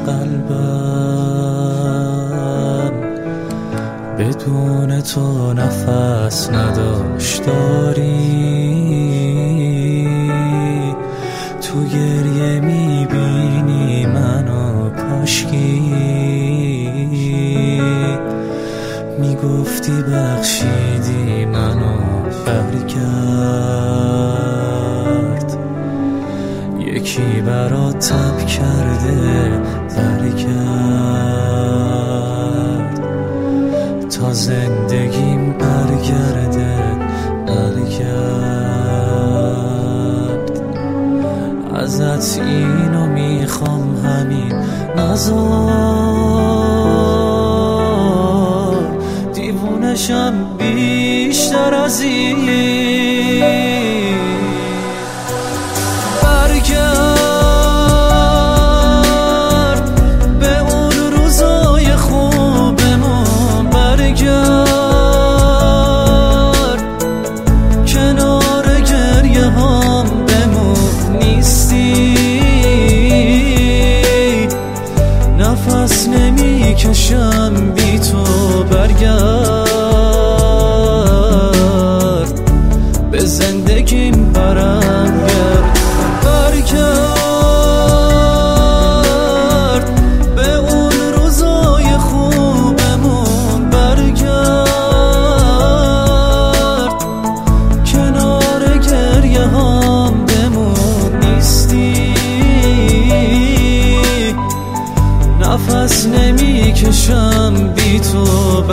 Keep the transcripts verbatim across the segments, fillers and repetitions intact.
قلبم بدون تو نفس نداشت. داری تو گریه میبینی منو کاشکی میگفتی بخشیدی منو برگرد. یکی برات تب کرده برگرد تا زندگیم برگرده برگرد. ازت اینو میخوام همین نزار دیوونشم بیشتر از این. برگرد به اون روزای خوبمون، برگرد کنار گریه هم بمون. نیستی نفس نمیکشم بی تو. برگرد به زندگیم برم گرد. برگرد به اون روزای خوبمون، برگرد کنار گریه هم بمون. نیستی نفس نمیکشم بی تو.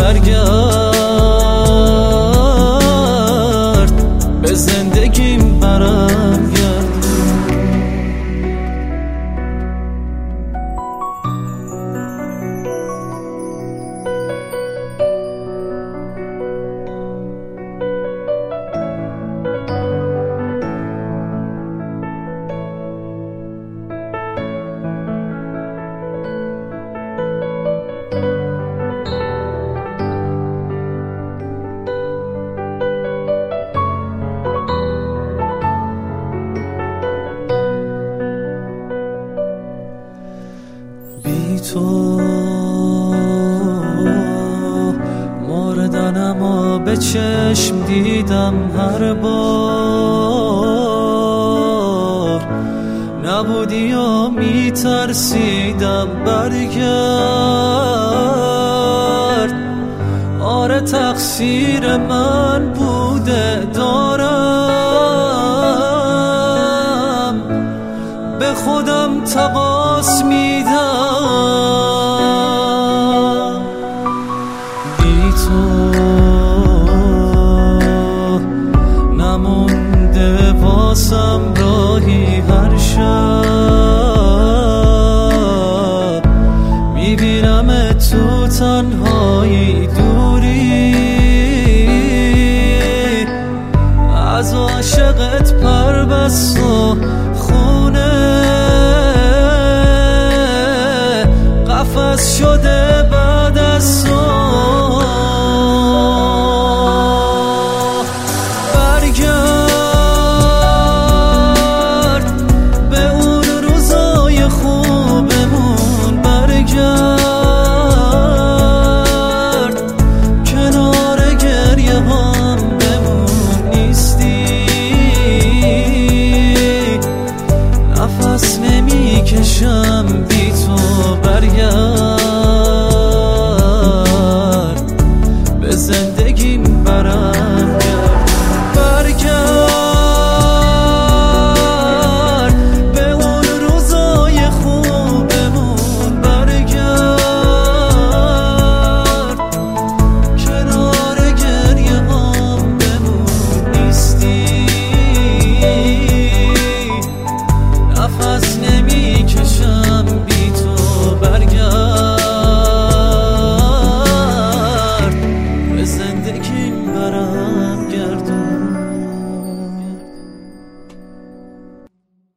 برگرد به زندگیم برم گرد. بی تو مردنمو به چشم دیدم هر بار. نبودی و میترسیدم. برگرد آره تقصیر من بوده، دارم به خودم تقاص میدم. بی تو نمونده واسم راهی. هر شب میبینم تو تنهایی، دوری از عاشقت پر بست و خونه قفس شده بعد از تو. برگرد به اون روزای خوبمون، برگرد کنار گریه هم بمون. نیستی نفس نمیکشم بی تو. برگرد به زندگیم برم گرد. برگرد به اون روزای خوبمون، برگرد کنار گریه هم بمون. نیستی نفس